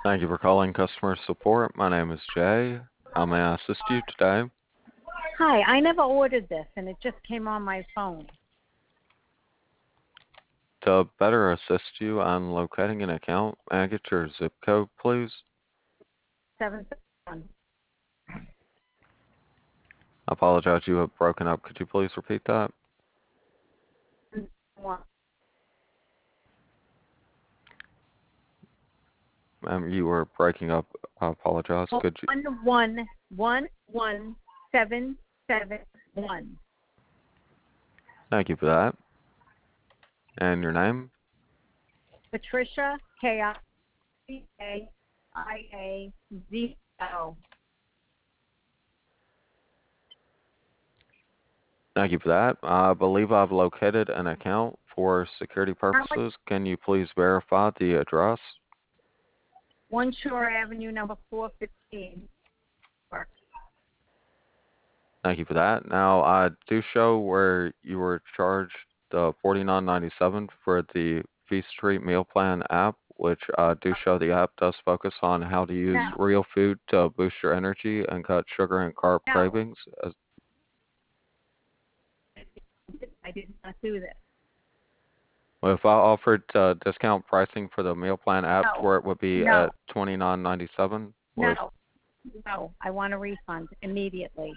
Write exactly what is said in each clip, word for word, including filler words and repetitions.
Thank you for calling customer support. My name is Jay. How may I assist you today? Hi, I never ordered this, and it just came on my phone. To better assist you on locating an account, may I get your zip code, please? Seven one. I apologize, you have broken up. Could you please repeat that? One. Ma'am, you were breaking up. I apologize. Could you? One one one one seven seven one. Thank you for that. And your name? Patricia K I C A I A Z O. Thank you for that. I believe I've located an account for security How much? purposes. Can you please verify the address? One Shore Avenue, number four fifteen. Thank you for that. Now, I do show where you were charged the forty-nine ninety-seven for the Feast Street Meal Plan app, which I do show the app does focus on how to use No, real food to boost your energy and cut sugar and carb no, cravings. As, I did not do this. well, if I offered uh, discount pricing for the meal plan app, No, where it would be no, at twenty-nine ninety-seven, with no, no. I want a refund immediately.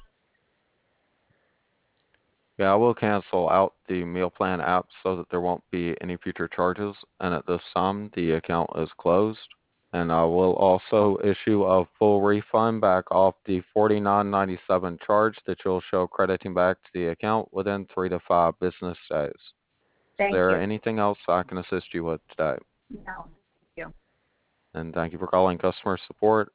yeah, I will cancel out the meal plan app so that there won't be any future charges. And at this time, the account is closed. And I will also issue a full refund back off the forty-nine ninety-seven charge that you'll show crediting back to the account within three to five business days. Is Thank there you. anything else I can assist you with today? No, thank you. And thank you for calling customer support.